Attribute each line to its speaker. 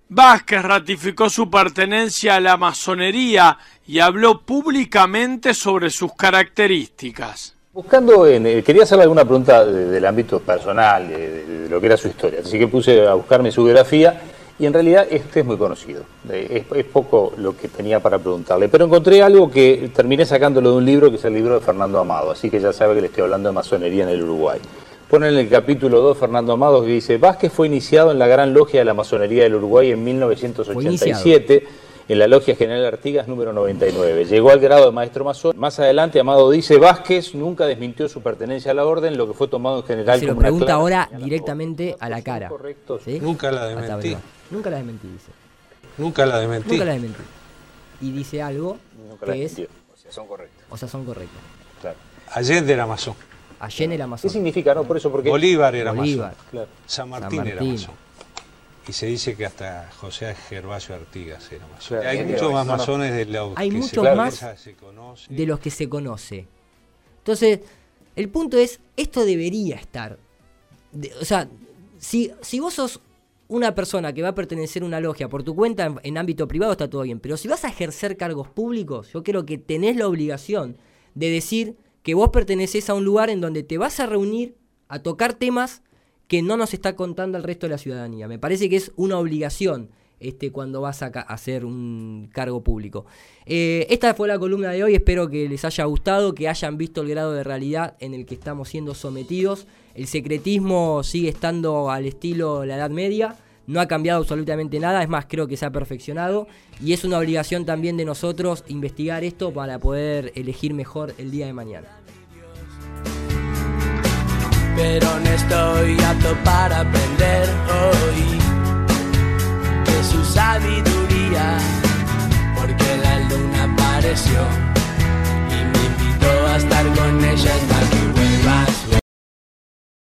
Speaker 1: Vázquez ratificó su pertenencia a la masonería y habló públicamente sobre sus características.
Speaker 2: Quería hacerle alguna pregunta del ámbito personal, de lo que era su historia, así que puse a buscarme su biografía y en realidad este es muy conocido, es poco lo que tenía para preguntarle, pero encontré algo que terminé sacándolo de un libro que es el libro de Fernando Amado, así que ya sabe que le estoy hablando de masonería en el Uruguay. Pone en el capítulo 2 Fernando Amado que dice: Vázquez fue iniciado en la Gran Logia de la Masonería del Uruguay en 1987, en la Logia General Artigas número 99. Llegó al grado de maestro masón. Más adelante Amado dice: Vázquez nunca desmintió su pertenencia a la orden, lo que fue tomado en general
Speaker 3: se
Speaker 2: como
Speaker 3: lo pregunta
Speaker 2: una
Speaker 3: ahora directamente a la cara.
Speaker 2: Correcto.
Speaker 3: ¿Sí?
Speaker 4: Nunca la desmentí.
Speaker 3: Nunca la desmentí, dice.
Speaker 4: Nunca la desmentí.
Speaker 3: Nunca la desmentí. Y dice algo
Speaker 2: Nunca
Speaker 3: que es...
Speaker 2: O sea, son correctos. Claro.
Speaker 4: Allende era masón.
Speaker 3: Allende era masón.
Speaker 2: ¿Qué significa? No, por eso, porque
Speaker 4: Bolívar era masón.
Speaker 2: Claro.
Speaker 4: San Martín era masón. Y se dice que hasta José Gervasio Artigas era masón.
Speaker 2: Claro.
Speaker 4: Hay muchos más masones de los
Speaker 3: Hay
Speaker 4: que
Speaker 3: muchos más
Speaker 4: se conoce.
Speaker 3: de los que se conoce. Entonces, el punto es, esto debería estar. O sea, si vos sos una persona que va a pertenecer a una logia por tu cuenta en ámbito privado, está todo bien. Pero si vas a ejercer cargos públicos, yo creo que tenés la obligación de decir que vos pertenecés a un lugar en donde te vas a reunir a tocar temas que no nos está contando el resto de la ciudadanía. Me parece que es una obligación cuando vas a hacer un cargo público. Esta fue la columna de hoy, espero que les haya gustado, que hayan visto el grado de realidad en el que estamos siendo sometidos. El secretismo sigue estando al estilo la Edad Media, no ha cambiado absolutamente nada, es más, creo que se ha perfeccionado y es una obligación también de nosotros investigar esto para poder elegir mejor el día de mañana.
Speaker 5: Pero no estoy apto para aprender hoy de su sabiduría, porque la luna apareció